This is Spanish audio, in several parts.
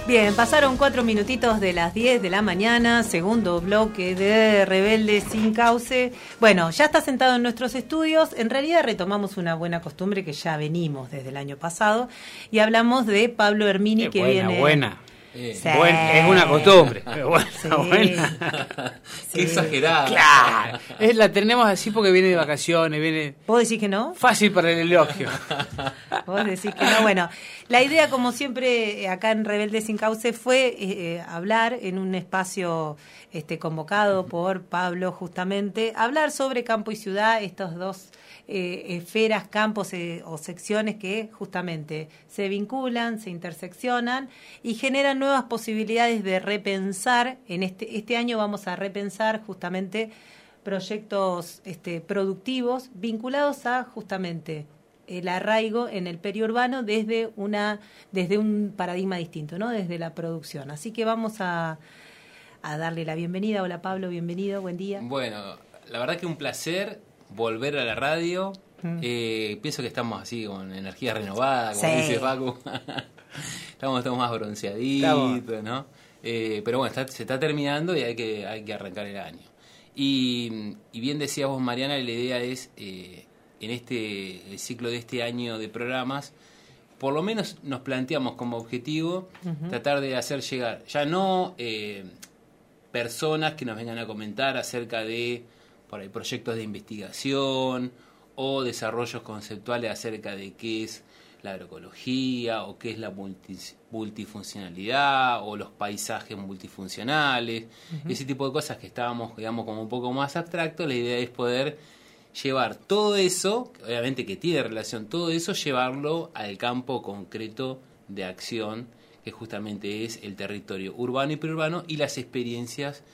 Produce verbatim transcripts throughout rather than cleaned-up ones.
Bien, pasaron cuatro minutitos de las diez de la mañana, segundo bloque de Rebelde Sin Cauce. Bueno, ya está sentado en nuestros estudios. En realidad retomamos una buena costumbre que ya venimos desde el año pasado y hablamos de Pablo Hermini, Qué que buena, viene... buena. Sí. Buen, es una costumbre. Buena, Sí. buena. Sí. Qué exagerada. Claro, es, la tenemos así porque viene de vacaciones, viene ¿Vos decís que no? fácil para el elogio. Vos decís que no. Bueno, la idea, como siempre, acá en Rebelde Sin Cauce fue eh, hablar en un espacio este, convocado por Pablo, justamente, hablar sobre campo y ciudad, estos dos eh, esferas, campos eh, o secciones que justamente se vinculan, se interseccionan y generan nuevas posibilidades de repensar. En este, este año vamos a repensar justamente proyectos este, productivos vinculados a justamente el arraigo en el periurbano desde una desde un paradigma distinto, ¿no? Desde la producción. Así que vamos a, a darle la bienvenida. Hola Pablo, bienvenido, buen día. Bueno, la verdad que un placer volver a la radio. Mm. Eh, pienso que estamos así con energía renovada, como sí. dice Paco. estamos, estamos más bronceaditos, estamos. ¿no? Eh, pero bueno, está, se está terminando y hay que, hay que arrancar el año. Y, y bien decías vos, Mariana, la idea es... Eh, en este el ciclo de este año de programas, por lo menos nos planteamos como objetivo uh-huh. tratar de hacer llegar, ya no eh, personas que nos vengan a comentar acerca de por ahí, proyectos de investigación o desarrollos conceptuales acerca de qué es la agroecología o qué es la multi, multifuncionalidad o los paisajes multifuncionales, uh-huh. ese tipo de cosas que estábamos, digamos, como un poco más abstractos. La idea es poder llevar todo eso, obviamente que tiene relación, todo eso, llevarlo al campo concreto de acción, que justamente es el territorio urbano y periurbano y las experiencias,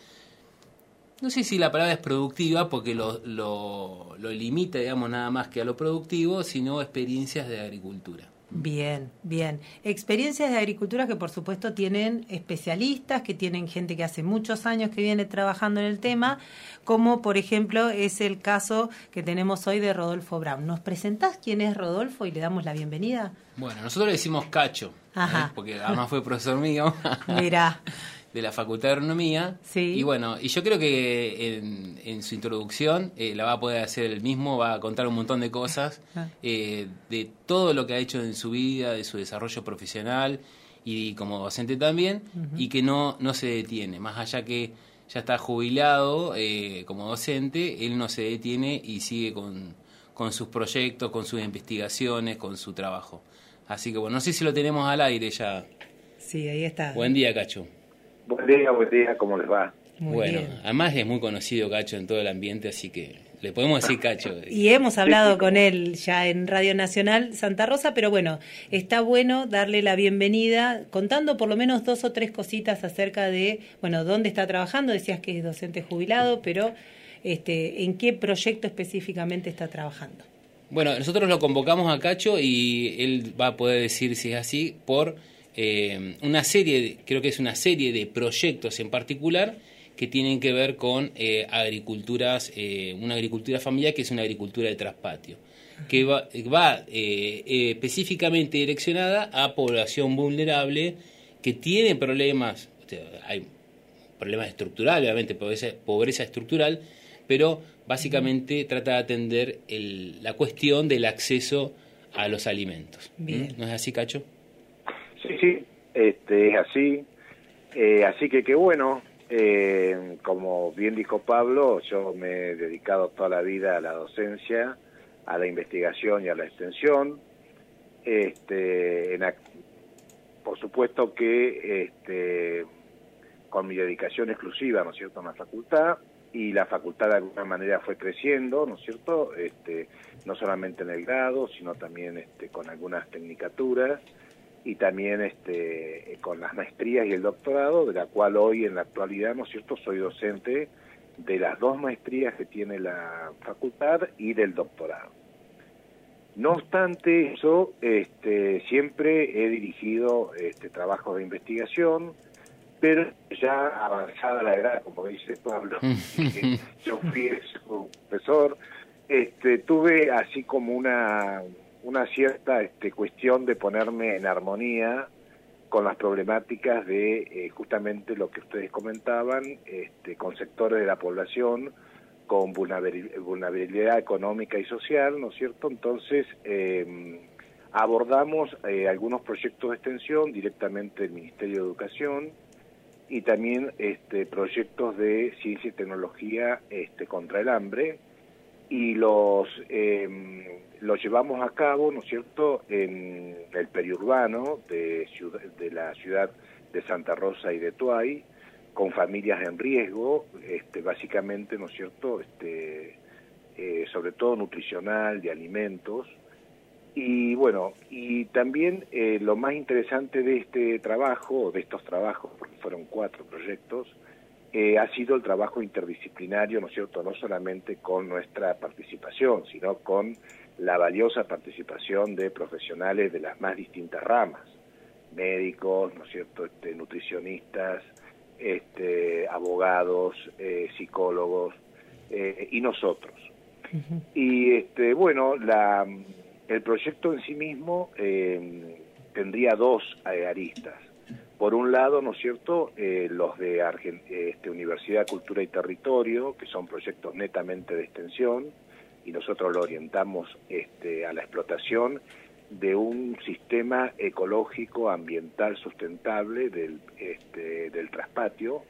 no sé si la palabra es productiva, porque lo, lo, lo limita, digamos, nada más que a lo productivo, sino experiencias de agricultura. Bien, bien. Experiencias de agricultura que por supuesto tienen especialistas, que tienen gente que hace muchos años que viene trabajando en el tema, como por ejemplo es el caso que tenemos hoy de Rodolfo Brown. ¿Nos presentás quién es Rodolfo y le damos la bienvenida? Bueno, nosotros le decimos Cacho, ¿eh? Porque además fue profesor mío. Mirá. De la Facultad de Agronomía. Sí. Y bueno, y yo creo que en, en su introducción eh, la va a poder hacer él mismo, va a contar un montón de cosas, eh, de todo lo que ha hecho en su vida, de su desarrollo profesional y como docente también, uh-huh. y que no, no se detiene, más allá que ya está jubilado eh, como docente, él no se detiene y sigue con, con sus proyectos, con sus investigaciones, con su trabajo. Así que bueno, no sé si lo tenemos al aire ya. Sí, ahí está. Buen día, Cacho. Buen día, buen día, ¿cómo les va? Muy bueno, bien. Además es muy conocido Cacho en todo el ambiente, así que le podemos decir Cacho. Y hemos hablado con él ya en Radio Nacional Santa Rosa, pero bueno, está bueno darle la bienvenida, contando por lo menos dos o tres cositas acerca de, bueno, dónde está trabajando. Decías que es docente jubilado, pero este, ¿en qué proyecto específicamente está trabajando? Bueno, nosotros lo convocamos a Cacho y él va a poder decir si es así por... Eh, una serie, de, creo que es una serie de proyectos en particular que tienen que ver con eh, agriculturas, eh, una agricultura familiar que es una agricultura de traspatio, que va, va eh, eh, específicamente direccionada a población vulnerable que tiene problemas, hay problemas estructurales, obviamente pobreza, pobreza estructural, pero básicamente trata de atender el, la cuestión del acceso a los alimentos. Bien. ¿No es así, Cacho? Sí, sí, este, es así. Eh, así que qué bueno, eh, como bien dijo Pablo, yo me he dedicado toda la vida a la docencia, a la investigación y a la extensión. Este, en, por supuesto que este, con mi dedicación exclusiva, ¿no es cierto?, en la facultad, y la facultad de alguna manera fue creciendo, ¿no es cierto?, este, no solamente en el grado, sino también este, con algunas tecnicaturas, y también este, con las maestrías y el doctorado, de la cual hoy en la actualidad, ¿no es cierto?, soy docente de las dos maestrías que tiene la facultad y del doctorado. No obstante eso, este, siempre he dirigido este, trabajos de investigación, pero ya avanzada la edad, como dice Pablo, que yo fui su profesor, este, tuve así como una... una cierta este, cuestión de ponerme en armonía con las problemáticas de eh, justamente lo que ustedes comentaban, este, con sectores de la población con vulnerabilidad económica y social, ¿no es cierto? Entonces, eh, abordamos eh, algunos proyectos de extensión directamente del Ministerio de Educación y también este, proyectos de ciencia y tecnología este, contra el hambre, y los, eh, los llevamos a cabo, ¿no es cierto?, en el periurbano de, ciudad, de la ciudad de Santa Rosa y de Tuay, con familias en riesgo, este, básicamente, ¿no es cierto?, este, eh, sobre todo nutricional, de alimentos. Y bueno, y también eh, lo más interesante de este trabajo, de estos trabajos, porque fueron cuatro proyectos, eh, ha sido el trabajo interdisciplinario, ¿no es cierto?, no solamente con nuestra participación, sino con la valiosa participación de profesionales de las más distintas ramas, médicos, ¿no es cierto?, este, nutricionistas, este, abogados, eh, psicólogos eh, y nosotros. Uh-huh. Y este, bueno, la, el proyecto en sí mismo eh, tendría dos eh, aristas. Por un lado, ¿no es cierto?, eh, los de Argent- este, Universidad, Cultura y Territorio, que son proyectos netamente de extensión, y nosotros lo orientamos este, a la explotación de un sistema ecológico ambiental sustentable del, este, del traspatio.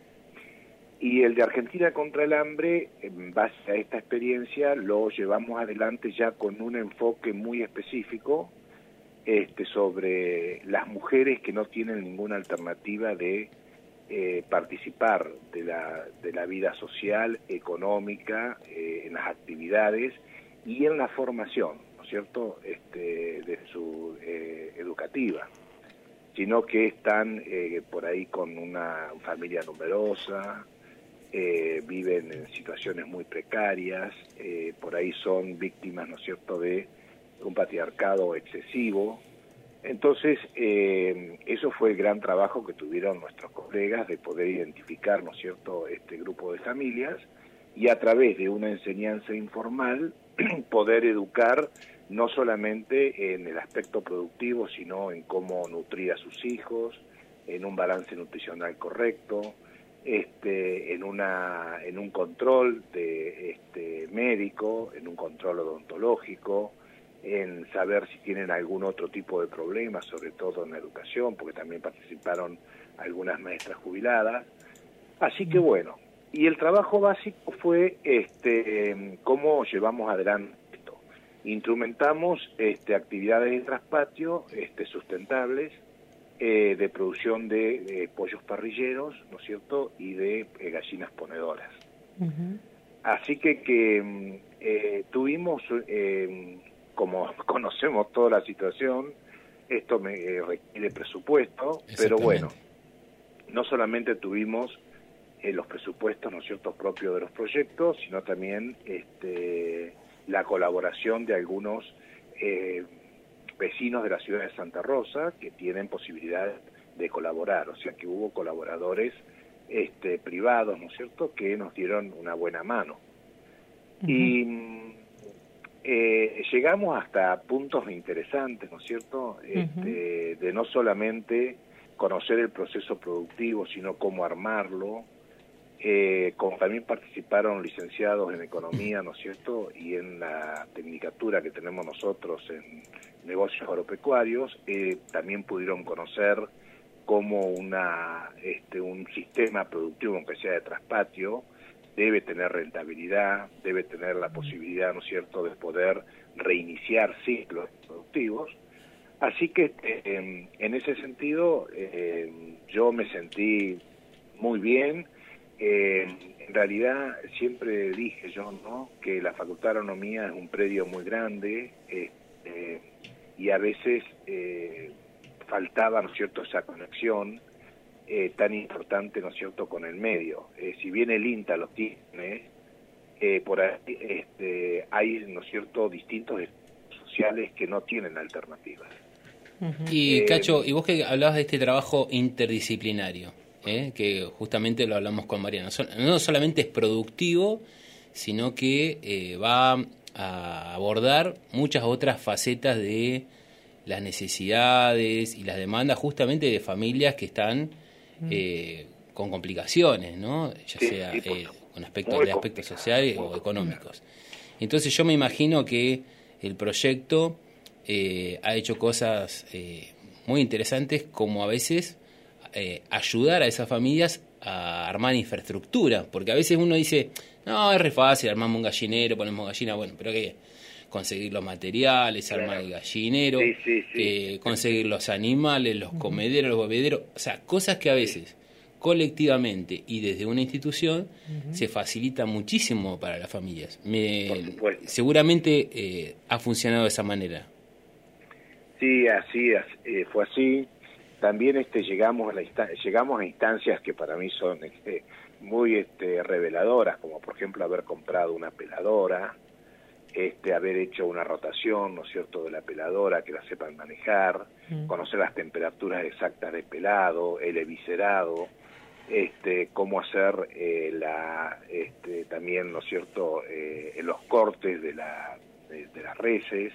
Y el de Argentina contra el hambre, en base a esta experiencia, lo llevamos adelante ya con un enfoque muy específico este, sobre las mujeres que no tienen ninguna alternativa de eh, participar de la, de la vida social, económica, eh, en las actividades y en la formación, ¿cierto?, este, de su eh, educativa, sino que están eh, por ahí con una familia numerosa, eh, viven en situaciones muy precarias, eh, por ahí son víctimas, ¿no es cierto?, de un patriarcado excesivo. Entonces, eh, eso fue el gran trabajo que tuvieron nuestros colegas de poder identificar, ¿no es cierto?, este grupo de familias y a través de una enseñanza informal poder educar no solamente en el aspecto productivo, sino en cómo nutrir a sus hijos, en un balance nutricional correcto, este, en una, en un control de este médico, en un control odontológico, en saber si tienen algún otro tipo de problema, sobre todo en la educación, porque también participaron algunas maestras jubiladas. Así que bueno, y el trabajo básico fue este, cómo llevamos adelante. Instrumentamos este, actividades de traspatio este, sustentables, eh, de producción de, de pollos parrilleros, ¿no es cierto?, y de eh, gallinas ponedoras. Uh-huh. Así que, que eh, tuvimos, eh, como conocemos toda la situación, esto me eh, requiere presupuesto, pero bueno, no solamente tuvimos eh, los presupuestos, ¿no es cierto?, propios de los proyectos, sino también este la colaboración de algunos eh, vecinos de la ciudad de Santa Rosa que tienen posibilidad de colaborar, o sea que hubo colaboradores este, privados, ¿no es cierto?, que nos dieron una buena mano. Uh-huh. Y eh, llegamos hasta puntos interesantes, ¿no es cierto?, este, uh-huh. de no solamente conocer el proceso productivo, sino cómo armarlo. Eh, como también participaron licenciados en economía, ¿no es cierto?, y en la tecnicatura que tenemos nosotros en negocios agropecuarios, eh, también pudieron conocer cómo una, este, un sistema productivo, aunque sea de traspatio, debe tener rentabilidad, debe tener la posibilidad, ¿no es cierto?, de poder reiniciar ciclos productivos. Así que eh, en ese sentido eh, yo me sentí muy bien. Eh, en realidad siempre dije yo, ¿no?, que la Facultad de Agronomía es un predio muy grande eh, y a veces eh, faltaba, ¿no es cierto?, esa conexión eh, tan importante, ¿no es cierto?, con el medio. Eh, si bien el INTA lo tiene, eh, por ahí este, hay, ¿no es cierto?, distintos sociales que no tienen alternativas. Uh-huh. Y eh, Cacho, y vos que hablabas de este trabajo interdisciplinario, ¿Eh? que justamente lo hablamos con Mariana, no solamente es productivo, sino que eh, va a abordar muchas otras facetas de las necesidades y las demandas justamente de familias que están eh, con complicaciones, ¿no? Ya sí, sea sí, eh, con aspectos de aspectos sociales o económicos. Entonces yo me imagino que el proyecto eh, ha hecho cosas eh, muy interesantes, como a veces eh, ayudar a esas familias a armar infraestructura, porque a veces uno dice, no, es re fácil, armamos un gallinero, ponemos gallina, bueno, pero ¿qué? Conseguir los materiales, claro. Armar el gallinero, sí, sí, sí. Eh, conseguir los animales, los comederos, los bebederos, o sea, cosas que a veces colectivamente y desde una institución uh-huh. se facilita muchísimo para las familias. Me, seguramente eh, ha funcionado de esa manera. Sí, así eh, fue así. También este llegamos a la insta- llegamos a instancias que para mí son este, muy este, reveladoras, como por ejemplo haber comprado una peladora, este haber hecho una rotación, ¿no es cierto?, de la peladora, que la sepan manejar, mm. conocer las temperaturas exactas de pelado, el eviscerado, este cómo hacer eh, la este también, ¿no es cierto?, eh, los cortes de la de, de las reses,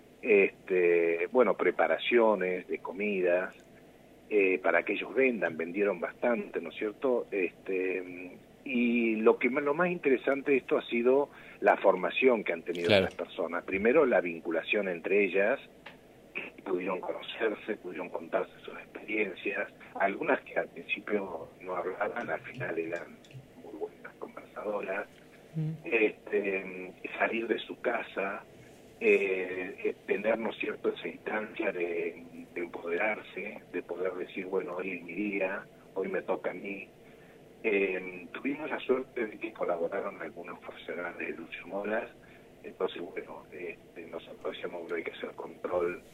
este bueno, preparaciones de comidas eh, para que ellos vendan, vendieron bastante, ¿no es cierto? Este y lo que lo más interesante de esto ha sido la formación que han tenido claro. las personas. Primero, la vinculación entre ellas, pudieron conocerse, pudieron contarse sus experiencias, algunas que al principio no hablaban, al final eran muy buenas conversadoras, mm. este, salir de su casa, eh, tener, ¿no es cierto?, esa instancia de, de empoderarse, de poder decir, bueno, hoy es mi día, hoy me toca a mí. Eh, tuvimos la suerte de que colaboraron algunos profesionales de Lucio Moras, entonces bueno, este, nosotros decíamos que hay que hacer control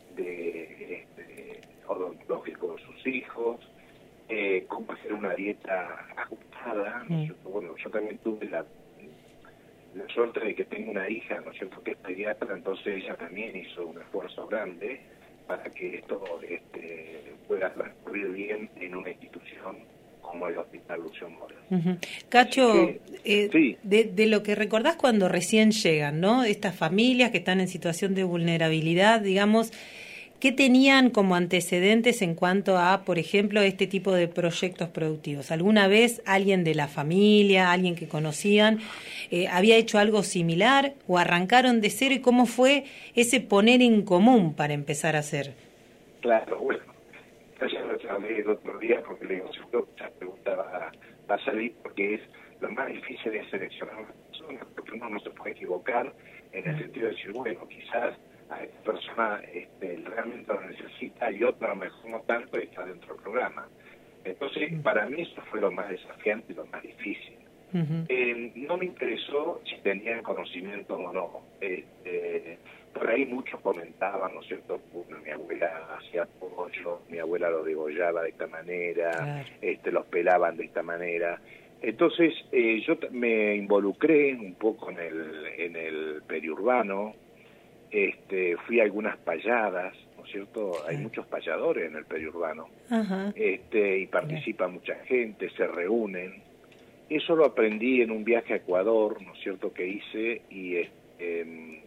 de este, odontológico de sus hijos, eh, cómo hacer una dieta ajustada, ¿no es cierto? Bueno, yo también tuve la, la suerte de que tengo una hija, ¿no es cierto?, que es pediatra, entonces ella también hizo un esfuerzo grande para que esto este, pueda transcurrir bien en una institución como el Hospital Lucio Moras. Uh-huh. Cacho, que, eh, sí. de, de lo que recordás cuando recién llegan, ¿no?, estas familias que están en situación de vulnerabilidad, digamos, ¿qué tenían como antecedentes en cuanto a, por ejemplo, este tipo de proyectos productivos? ¿Alguna vez alguien de la familia, alguien que conocían, eh, había hecho algo similar o arrancaron de cero, y cómo fue ese poner en común para empezar a hacer? Claro, bueno. Ya lo charlé el otro día porque le digo, seguro que esa pregunta va, va a salir, porque es lo más difícil de seleccionar una persona, porque uno no se puede equivocar en el sentido de decir, bueno, quizás a esta persona este, realmente lo necesita y otra a lo mejor no tanto y está dentro del programa. Entonces, para mí eso fue lo más desafiante y lo más difícil. Uh-huh. Eh, no me interesó si tenían conocimiento o no. Este, por ahí muchos comentaban, ¿no es cierto?, bueno, mi abuela hacía pollo, mi abuela lo degollaba de esta manera, claro. este, los pelaban de esta manera. Entonces, eh, yo me involucré un poco en el, en el periurbano, este, fui a algunas payadas, ¿no es cierto? Claro. Hay muchos payadores en el periurbano, uh-huh. este, y participa claro. mucha gente, se reúnen. Eso lo aprendí en un viaje a Ecuador, ¿no es cierto?, que hice, y este,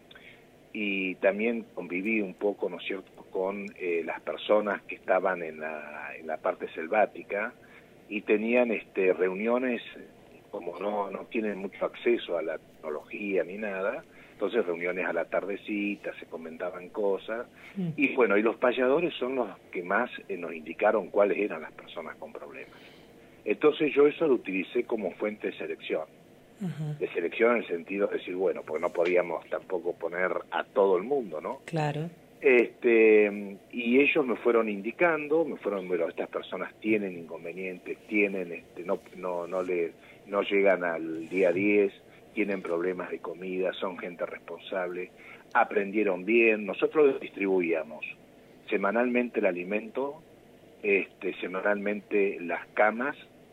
y también conviví un poco, ¿no es cierto?, con eh, las personas que estaban en la, en la parte selvática y tenían este, reuniones, como no, no tienen mucho acceso a la tecnología ni nada, entonces reuniones a la tardecita, se comentaban cosas, mm. y bueno, y los payadores son los que más eh, nos indicaron cuáles eran las personas con problemas. Entonces yo eso lo utilicé como fuente de selección. Uh-huh. De selección en el sentido de decir, bueno, porque no podíamos tampoco poner a todo el mundo, ¿no? Claro. Este, y ellos me fueron indicando, me fueron, bueno, estas personas tienen inconvenientes, tienen, este, no, no, no le, no llegan al día diez, tienen problemas de comida, son gente responsable, aprendieron bien. Nosotros distribuíamos semanalmente el alimento, este, semanalmente las camas,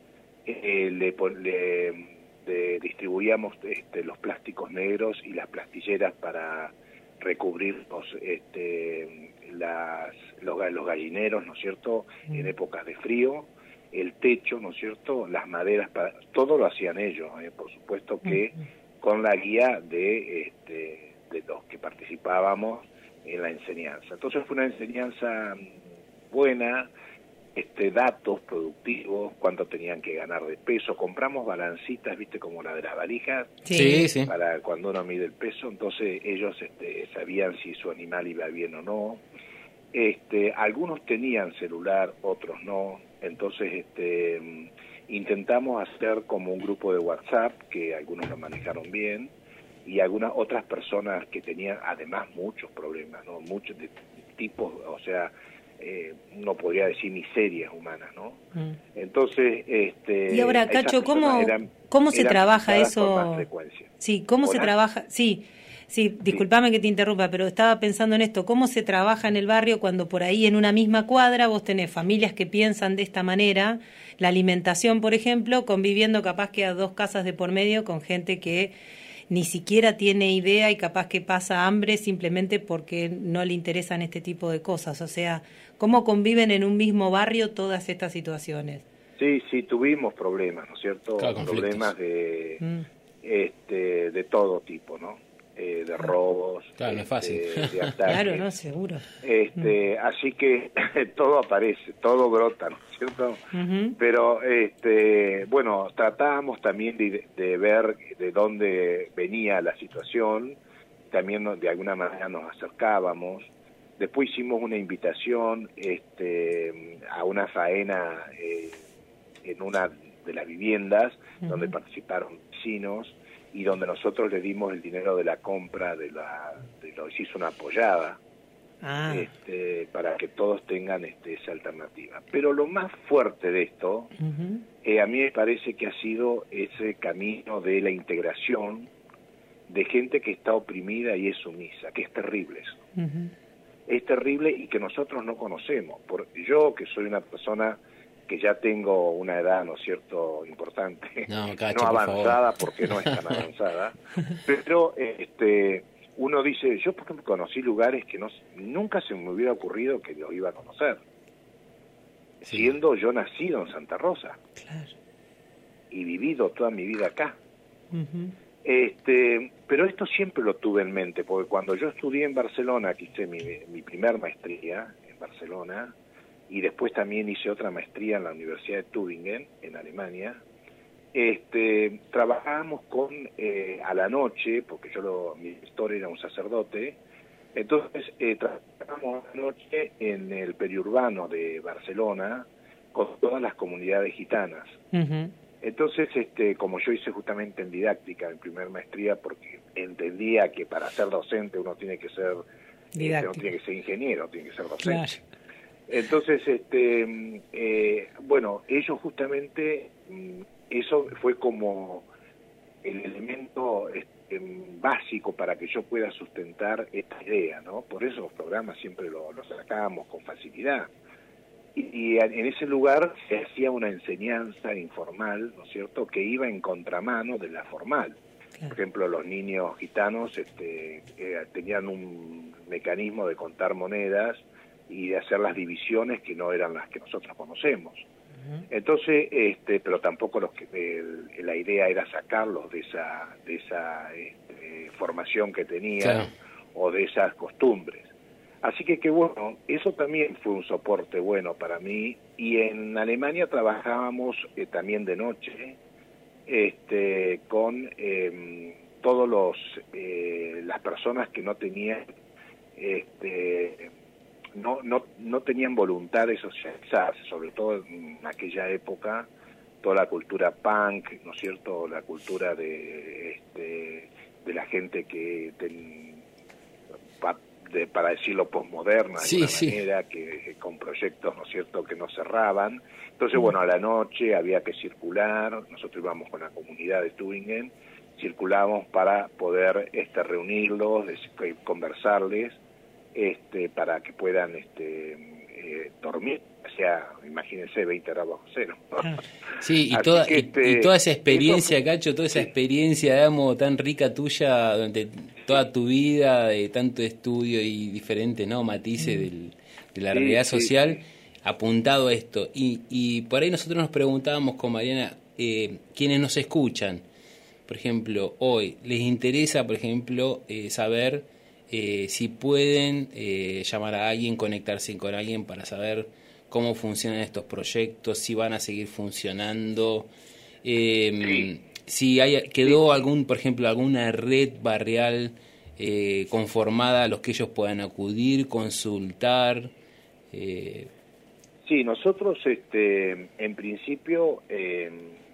eh, le, le De, distribuíamos este, los plásticos negros y las plastilleras para recubrir los, este, las, los, los gallineros, ¿no es cierto?, mm. en épocas de frío, el techo, ¿no es cierto?, las maderas, para, todo lo hacían ellos, ¿eh? Por supuesto que mm. con la guía de, este, de los que participábamos en la enseñanza. Entonces fue una enseñanza buena, este, datos productivos, cuánto tenían que ganar de peso. Compramos balancitas, viste, como la de las valijas, sí, sí, para cuando uno mide el peso. Entonces ellos este, sabían si su animal iba bien o no. Este, algunos tenían celular, otros no. Entonces este, intentamos hacer como un grupo de WhatsApp, que algunos lo manejaron bien, y algunas otras personas que tenían además muchos problemas, ¿no? Muchos de tipos, o sea, eh, no podría decir miserias humanas, ¿no? Mm. Entonces, este... Y ahora, Cacho, ¿cómo, eran, ¿cómo se trabaja eso? Sí, ¿cómo ¿Hola? se trabaja? Sí, sí, discúlpame sí. que te interrumpa, pero estaba pensando en esto, ¿cómo se trabaja en el barrio cuando por ahí en una misma cuadra vos tenés familias que piensan de esta manera, la alimentación, por ejemplo, conviviendo capaz que a dos casas de por medio con gente que ni siquiera tiene idea y capaz que pasa hambre simplemente porque no le interesan este tipo de cosas? O sea, ¿cómo conviven en un mismo barrio todas estas situaciones? Sí, sí, tuvimos problemas, ¿no es cierto? Claro, problemas de, mm. este, de todo tipo, ¿no? Eh, de robos, claro, no es fácil. Este, de ataques. Claro, no, seguro. Este, mm. Así que todo aparece, todo brota, ¿no es cierto? Uh-huh. Pero, este, bueno, tratábamos también de, de ver de dónde venía la situación, también nos, de alguna manera nos acercábamos. Después hicimos una invitación este, a una faena eh, en una de las viviendas, uh-huh. donde participaron vecinos, y donde nosotros le dimos el dinero de la compra de la de lo se hizo una apoyada ah. este, para que todos tengan este, esa alternativa. Pero lo más fuerte de esto, uh-huh. eh, a mí me parece que ha sido ese camino de la integración de gente que está oprimida y es sumisa, que es terrible eso. Uh-huh. Es terrible y que nosotros no conocemos. Por, yo, que soy una persona que ya tengo una edad, ¿no es cierto?, importante, no, Cacho, no avanzada, por porque no es tan avanzada, pero este uno dice, yo por ejemplo conocí lugares que no nunca se me hubiera ocurrido que los iba a conocer, sí. siendo yo nacido en Santa Rosa, claro. y vivido toda mi vida acá. Uh-huh. Este, pero esto siempre lo tuve en mente, porque cuando yo estudié en Barcelona, que hice mi, mi primer maestría en Barcelona, y después también hice otra maestría en la Universidad de Tübingen, en Alemania, este, trabajábamos con, eh, a la noche, porque yo, lo, mi pastor era un sacerdote, entonces eh, trabajábamos a la noche en el periurbano de Barcelona con todas las comunidades gitanas. Uh-huh. Entonces, este, como yo hice justamente en didáctica, en primer maestría, porque entendía que para ser docente uno tiene que ser, este, no tiene que ser ingeniero, tiene que ser docente. Claro. Entonces, este, eh, bueno, ellos justamente, eso fue como el elemento este, básico para que yo pueda sustentar esta idea, ¿no? Por eso los programas siempre los lo sacábamos con facilidad. Y, y en ese lugar se hacía una enseñanza informal, ¿no es cierto?, que iba en contramano de la formal. Claro. Por ejemplo, los niños gitanos este, eh, tenían un mecanismo de contar monedas y de hacer las divisiones que no eran las que nosotros conocemos. Uh-huh. Entonces, este, pero tampoco los que el, la idea era sacarlos de esa de esa este, formación que tenían, claro. o de esas costumbres. Así que que bueno, eso también fue un soporte bueno para mí. Y en Alemania trabajábamos eh, también de noche, este, con eh, todos los eh, las personas que no tenían este No, no, no tenían voluntad de socializarse, sobre todo en aquella época, toda la cultura punk, ¿no es cierto?, la cultura de este, de la gente que, ten, pa, de, para decirlo, posmoderna, de sí, alguna sí. manera, que con proyectos, ¿no es cierto?, que no cerraban. Entonces, bueno, a la noche había que circular, nosotros íbamos con la comunidad de Tübingen, circulábamos para poder este, reunirlos, conversarles, Este, para que puedan este, eh, dormir, o sea, imagínense, veinte grados bajo cero. Sí, y toda, que, este, y, y toda esa experiencia, eso, Cacho, toda esa sí. experiencia, digamos, tan rica tuya durante toda tu vida, de tanto estudio y diferentes, ¿no?, matices mm. del, de la sí, realidad sí, social, sí. apuntado a esto. Y, y por ahí nosotros nos preguntábamos con Mariana, eh, quienes nos escuchan, por ejemplo, hoy, ¿les interesa, por ejemplo, eh, saber eh, si pueden eh, llamar a alguien, conectarse con alguien para saber cómo funcionan estos proyectos, si van a seguir funcionando, eh, Sí. si hay, quedó algún, por ejemplo, alguna red barrial eh, conformada a los que ellos puedan acudir, consultar. Eh. Sí, nosotros, este, en principio, eh,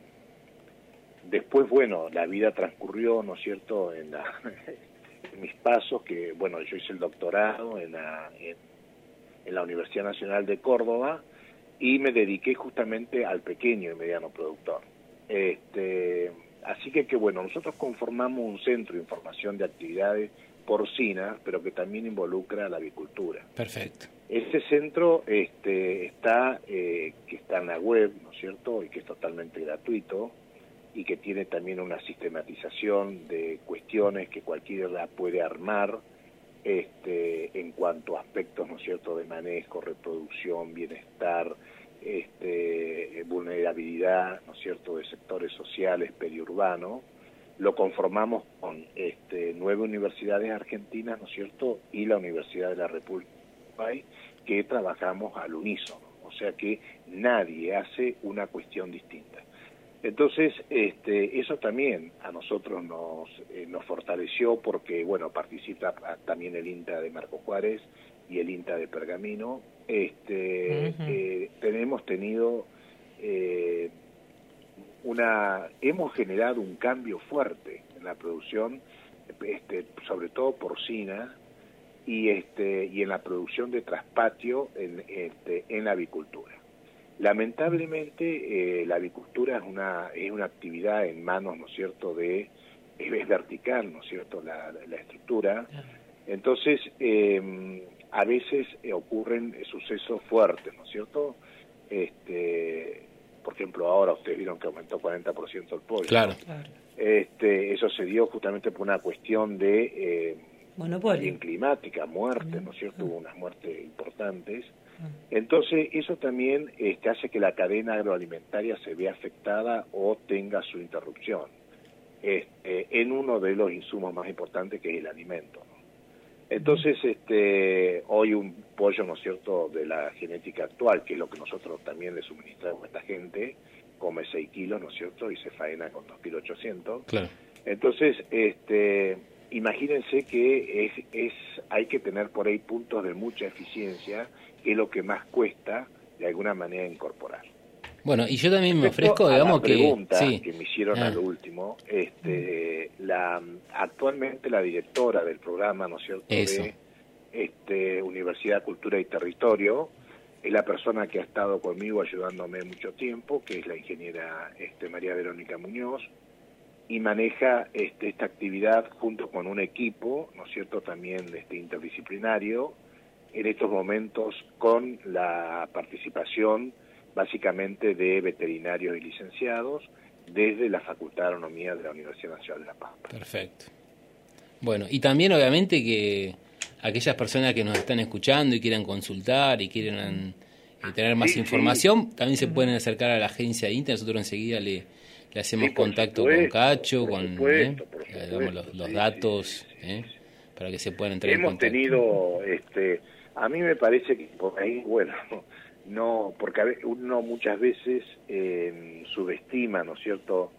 después, bueno, la vida transcurrió, ¿no es cierto?, en, la, en mis pasos, que, bueno, yo hice el doctorado en la, en, en la Universidad Nacional de Córdoba y me dediqué justamente al pequeño y mediano productor. Este, así que, que, bueno, nosotros conformamos un centro de información de actividades porcinas, pero que también involucra a la avicultura. Perfecto. Ese centro este, está, eh, que está en la web, ¿no es cierto?, y que es totalmente gratuito, y que tiene también una sistematización de cuestiones que cualquiera puede armar este, en cuanto a aspectos, ¿no es cierto?, de manejo, reproducción, bienestar, este, vulnerabilidad, ¿no es cierto?, de sectores sociales, periurbanos. Lo conformamos con este, nueve universidades argentinas, ¿no es cierto?, y la Universidad de la República de Uruguay, que trabajamos al unísono, o sea que nadie hace una cuestión distinta. Entonces, este, eso también a nosotros nos, eh, nos fortaleció porque, bueno, participa también el INTA de Marco Juárez y el INTA de Pergamino. Este, uh-huh. eh, tenemos tenido eh, una, hemos generado un cambio fuerte en la producción, este, sobre todo porcina y este y en la producción de traspatio en, este, en la avicultura. Lamentablemente eh, la avicultura es una es una actividad en manos, ¿no es cierto?, de es vertical, ¿no es cierto?, la, la estructura. Entonces eh, a veces eh, ocurren sucesos fuertes, ¿no es cierto? Este, por ejemplo, ahora ustedes vieron que aumentó cuarenta por ciento el pollo. Claro. Claro. Este, eso se dio justamente por una cuestión de eh, monopolio climática, muerte, ¿no es cierto? Uh-huh. Hubo unas muertes importantes. Entonces, eso también este, hace que la cadena agroalimentaria se vea afectada o tenga su interrupción este, en uno de los insumos más importantes, que es el alimento, ¿no? Entonces, este, hoy un pollo, ¿no es cierto?, de la genética actual, que es lo que nosotros también le suministramos a esta gente, come seis kilos, ¿no es cierto?, y se faena con dos kilos ochocientos. Claro. Entonces, este, imagínense que es, es, hay que tener por ahí puntos de mucha eficiencia, que es lo que más cuesta de alguna manera incorporar. Bueno, y yo también me Respecto ofrezco, a digamos, la pregunta que... Sí. que me hicieron ah. al último, este, la, actualmente la directora del programa, ¿no es cierto?, Eso. de este, Universidad, Cultura y Territorio, es la persona que ha estado conmigo ayudándome mucho tiempo, que es la ingeniera este, María Verónica Muñoz, y maneja este, esta actividad junto con un equipo, ¿no es cierto?, también este, interdisciplinario, en estos momentos con la participación básicamente de veterinarios y licenciados desde la Facultad de Agronomía de la Universidad Nacional de La Pampa. Perfecto. Bueno, y también obviamente que aquellas personas que nos están escuchando y quieran consultar y quieran eh, tener más sí, información, sí. también se pueden acercar a la agencia de INTA. Nosotros enseguida le, le hacemos Sí, por contacto supuesto, con Cacho, por con supuesto, eh, por le damos supuesto, los, los sí, datos sí, sí, eh, sí. para que se puedan entrar en Hemos contacto. tenido, este, a mí me parece que por ahí, bueno, no, porque uno muchas veces eh, subestima, ¿no es cierto?,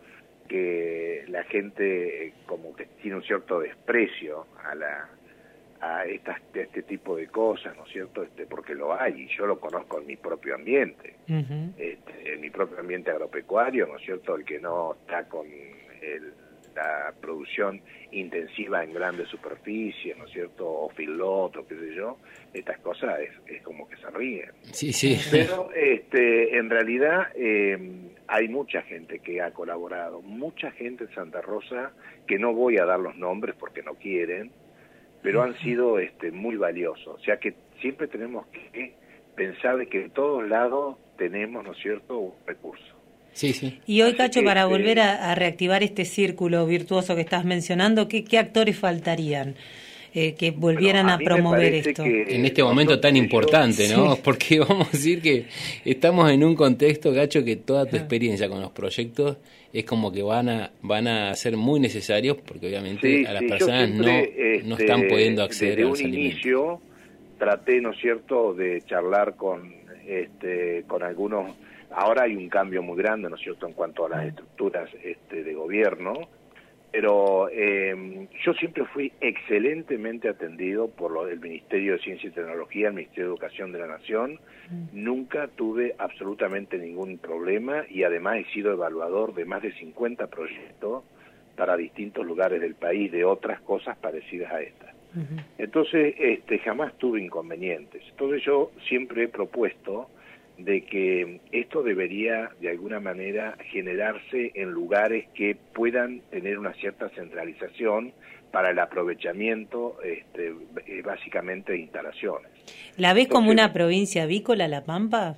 que la gente eh, como que tiene un cierto desprecio a la a estas, este tipo de cosas, ¿no es cierto?, este, porque lo hay, y yo lo conozco en mi propio ambiente, uh-huh. este, en mi propio ambiente agropecuario, ¿no es cierto?, el que no está con el, la producción intensiva en grandes superficies, ¿no es cierto?, o feedlot, o qué sé yo, estas cosas es, es como que se ríen. Sí, sí. Pero este, en realidad eh, hay mucha gente que ha colaborado, mucha gente en Santa Rosa, que no voy a dar los nombres porque no quieren, pero han sido este, muy valiosos. O sea que siempre tenemos que pensar de que en todos lados tenemos, ¿no es cierto?, un recurso. Sí, sí. Y hoy, Cacho, que, para este, volver a, a reactivar este círculo virtuoso que estás mencionando, ¿qué, qué actores faltarían? eh, que volvieran bueno, a, a promover esto. En este momento tan importante, ¿no? Sí. Porque vamos a decir que estamos en un contexto, Gacho, que toda tu experiencia con los proyectos es como que van a van a ser muy necesarios, porque obviamente sí, a las sí, personas siempre, no, este, no están pudiendo acceder a los alimentos. Desde un inicio traté, ¿no es cierto?, de charlar con, este, con algunos. Ahora hay un cambio muy grande, ¿no es cierto?, en cuanto a las estructuras este, de gobierno, pero eh, yo siempre fui excelentemente atendido por lo, el Ministerio de Ciencia y Tecnología, el Ministerio de Educación de la Nación. Mm. Nunca tuve absolutamente ningún problema y además he sido evaluador de más de cincuenta proyectos para distintos lugares del país de otras cosas parecidas a estas. Uh-huh. Entonces, este, jamás tuve inconvenientes. Entonces yo siempre he propuesto de que esto debería de alguna manera generarse en lugares que puedan tener una cierta centralización para el aprovechamiento este, básicamente de instalaciones. ¿La ves Entonces, como una provincia avícola, La Pampa?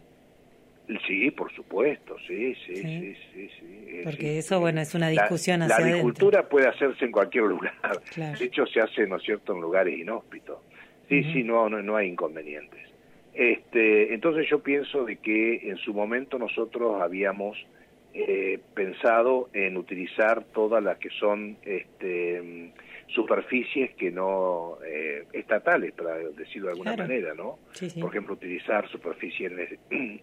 Sí, por supuesto, sí, sí, sí, sí, sí. sí Porque sí, eso, sí. bueno, es una discusión la, hacia La agricultura adentro. puede hacerse en cualquier lugar. Claro. De hecho, se hace, ¿no es cierto?, en lugares inhóspitos. Sí, uh-huh. sí, no, no, no hay inconvenientes. Este, entonces yo pienso de que en su momento nosotros habíamos eh, pensado en utilizar todas las que son este, superficies que no eh, estatales, para decirlo de alguna claro. manera, ¿no? Sí, sí. Por ejemplo, utilizar superficies en,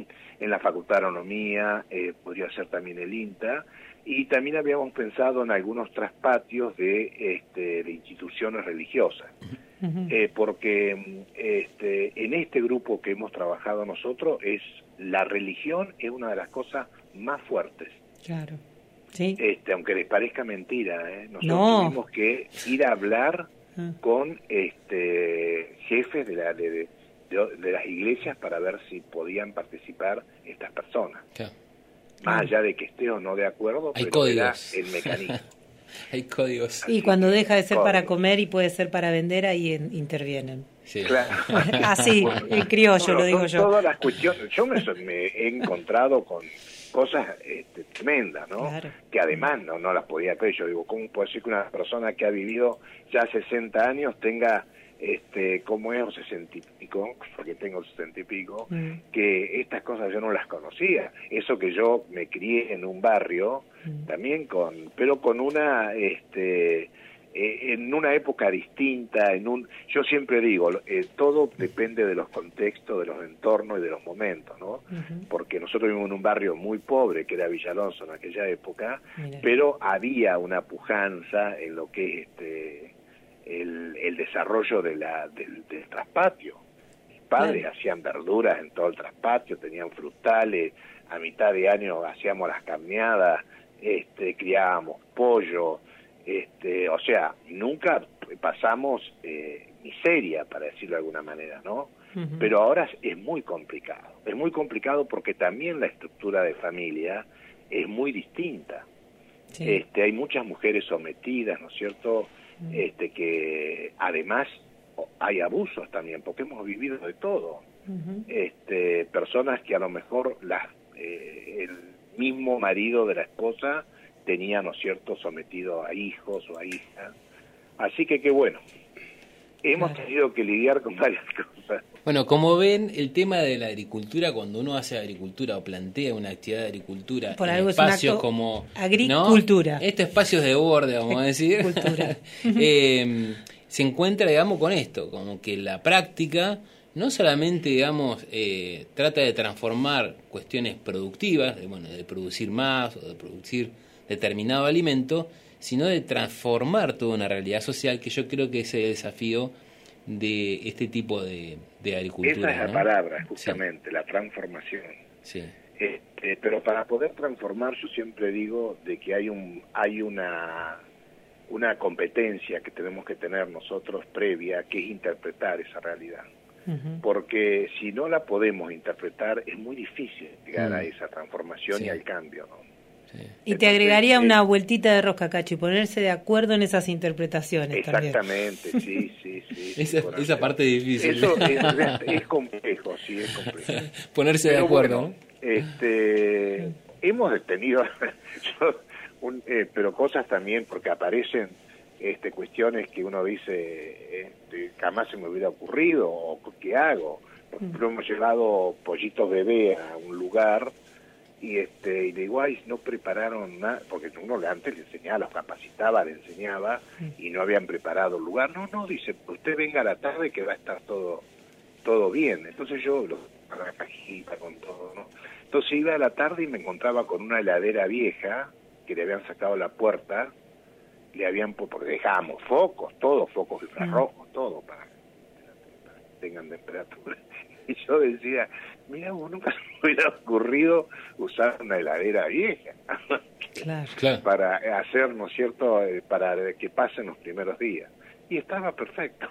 en la Facultad de Agronomía, eh, podría ser también el INTA, y también habíamos pensado en algunos traspatios de, este, de instituciones religiosas. Uh-huh. Eh, porque este, en este grupo que hemos trabajado nosotros es la religión es una de las cosas más fuertes. Claro. Sí. Este, aunque les parezca mentira, ¿eh? nosotros no. tuvimos que ir a hablar uh. con este jefes de, la, de, de, de, de las iglesias para ver si podían participar estas personas. Claro. Más allá de que esté o no de acuerdo, hay pero códigos. Era el mecanismo. Hay códigos. Y cuando deja de ser códigos. Para comer y puede ser para vender, ahí en, intervienen. Sí. Claro. Así, el criollo, no, lo digo son yo. Todas las cuestiones. Yo me, me he encontrado con cosas este, tremendas, ¿no? Claro. Que además no, no las podía creer. Yo digo, ¿cómo puede ser que una persona que ha vivido ya sesenta años tenga, este, como es, sesenta y pico, porque tengo sesenta y pico, mm. que estas cosas yo no las conocía? Eso que yo me crié en un barrio, mm. también con, pero con una, este, eh, en una época distinta, en un, yo siempre digo, eh, todo depende de los contextos, de los entornos y de los momentos, ¿no? Uh-huh. Porque nosotros vivimos en un barrio muy pobre, que era Villa Alonso en aquella época, Mira. Pero había una pujanza en lo que es este el, el desarrollo de la del, del traspatio. Mis padres claro. hacían verduras en todo el traspatio, tenían frutales, a mitad de año hacíamos las carneadas, este, criábamos pollo, este, o sea, nunca pasamos eh, miseria, para decirlo de alguna manera, ¿no? Uh-huh. Pero ahora es muy complicado, es muy complicado porque también la estructura de familia es muy distinta. Sí. Este, hay muchas mujeres sometidas, ¿no es cierto?, uh-huh. este, que además hay abusos también, porque hemos vivido de todo. Uh-huh. Este, personas que a lo mejor las, eh, el mismo marido de la esposa tenía, ¿no es cierto?, sometido a hijos o a hijas. Así que qué bueno, hemos claro. tenido que lidiar con varias cosas. Bueno, como ven, el tema de la agricultura, cuando uno hace agricultura o plantea una actividad de agricultura por en algo espacios es un acto como... agricultura. ¿no? Estos espacios de borde, vamos a decir, eh, se encuentra, digamos, con esto, como que la práctica no solamente, digamos, eh, trata de transformar cuestiones productivas, de, bueno, de producir más o de producir determinado alimento, sino de transformar toda una realidad social, que yo creo que ese es el desafío de este tipo de, de agricultura. Esa es la ¿no? palabra, justamente, sí. La transformación. Sí. Este, pero para poder transformar, yo siempre digo de que hay un hay una una competencia que tenemos que tener nosotros previa, que es interpretar esa realidad. Uh-huh. Porque si no la podemos interpretar, es muy difícil llegar uh-huh. a esa transformación sí. y al cambio, ¿no? Sí. Y te agregaría una vueltita de rosca, Cacho, y ponerse de acuerdo en esas interpretaciones. Exactamente, también. sí, sí, sí. esa, sí esa parte difícil. Eso es, es complejo, sí, es complejo. Ponerse Pero de acuerdo. Bueno, este, hemos tenido, un, eh, pero cosas también, porque aparecen este, cuestiones que uno dice, este, jamás se me hubiera ocurrido, o ¿qué hago? Por ejemplo, hemos llevado pollitos bebé a un lugar, y este y le digo, ay, no prepararon nada, porque uno antes le enseñaba, los capacitaba, le enseñaba, y no habían preparado el lugar. No, no, dice, usted venga a la tarde que va a estar todo todo bien. Entonces yo, lo, a la cajita con todo, ¿no? Entonces iba a la tarde y me encontraba con una heladera vieja, que le habían sacado la puerta, le habían, porque dejábamos focos, todos focos infrarrojos, todo, para, para que tengan temperatura. Y yo decía, mira, vos nunca se me hubiera ocurrido usar una heladera vieja claro, claro. para hacer, ¿no es cierto?, para que pasen los primeros días. Y estaba perfecto.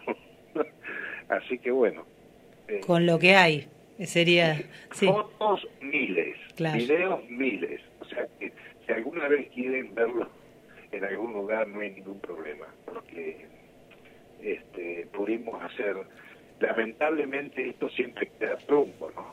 Así que bueno. Eh, Con lo que hay, sería... Sí. Fotos miles, claro. Videos miles. O sea que si alguna vez quieren verlo en algún lugar no hay ningún problema, porque este, pudimos hacer... Lamentablemente esto siempre queda trunco, ¿no?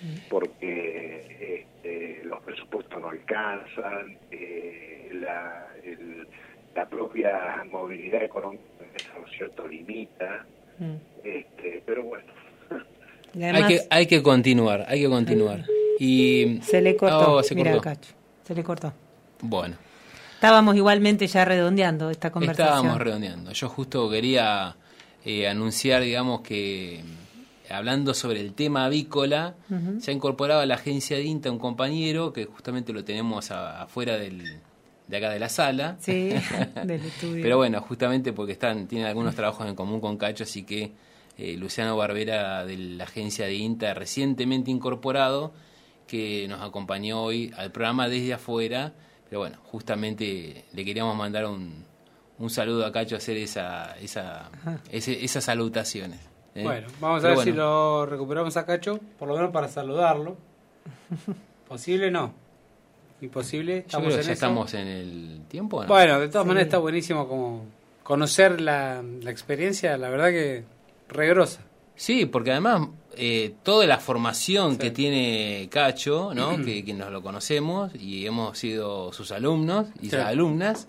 Porque este, los presupuestos no alcanzan, eh, la, el, la propia movilidad económica, ¿no es cierto?, limita, mm. este, pero bueno. Además, hay que hay que continuar, hay que continuar. Y se le cortó, oh, se mira, cortó. Cacho, se le cortó. Bueno. Estábamos igualmente ya redondeando esta conversación. Estábamos redondeando. Yo justo quería eh, anunciar, digamos, que hablando sobre el tema avícola, uh-huh. se ha incorporado a la agencia de INTA un compañero que justamente lo tenemos a, afuera del, de acá de la sala. Sí, del estudio. Pero bueno, justamente porque están tienen algunos trabajos en común con Cacho, así que eh, Luciano Barbera de la agencia de INTA, recientemente incorporado, que nos acompañó hoy al programa desde afuera. Pero bueno, justamente le queríamos mandar un, un saludo a Cacho, hacer esa esa ese, esas salutaciones. ¿eh? Bueno, vamos a Pero ver bueno. si lo recuperamos a Cacho, por lo menos para saludarlo. ¿Posible? No. ¿Imposible? ¿Estamos Yo creo que en ya eso? ¿Estamos en el tiempo? ¿no? Bueno, de todas sí. maneras está buenísimo como conocer la, la experiencia, la verdad que regrosa. Sí, porque además eh, toda la formación sí. que tiene Cacho, ¿no? que, que nos lo conocemos y hemos sido sus alumnos y sí. sus alumnas,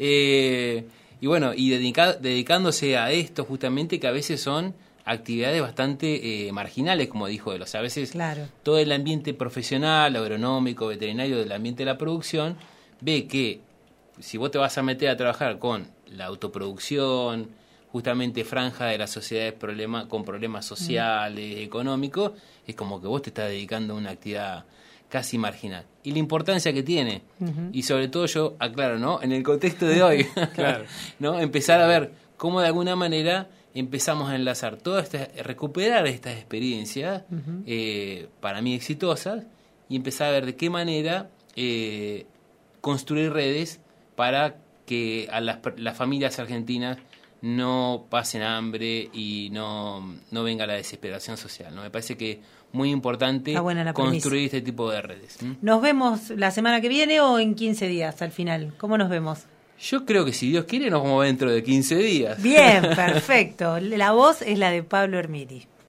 eh, y bueno, y dedica, dedicándose a esto justamente, que a veces son actividades bastante eh, marginales, como dijo él. O sea, a veces claro. todo el ambiente profesional, agronómico, veterinario del ambiente de la producción, ve que si vos te vas a meter a trabajar con la autoproducción, justamente franja de las sociedades problema, con problemas sociales, mm. económicos, es como que vos te estás dedicando a una actividad casi marginal. Y la importancia que tiene, uh-huh. y sobre todo yo aclaro, ¿no? En el contexto de hoy, claro. ¿no? Empezar a ver cómo de alguna manera empezamos a enlazar todas estas, recuperar estas experiencias, uh-huh. eh, para mí exitosas, y empezar a ver de qué manera eh, construir redes para que a las, las familias argentinas no pasen hambre y no, no venga la desesperación social, ¿no? Me parece que es muy importante construir este tipo de redes. ¿Mm? ¿Nos vemos la semana que viene o en quince días al final? ¿Cómo nos vemos? Yo creo que si Dios quiere nos vemos dentro de quince días. Bien, perfecto. La voz es la de Pablo Hermiri.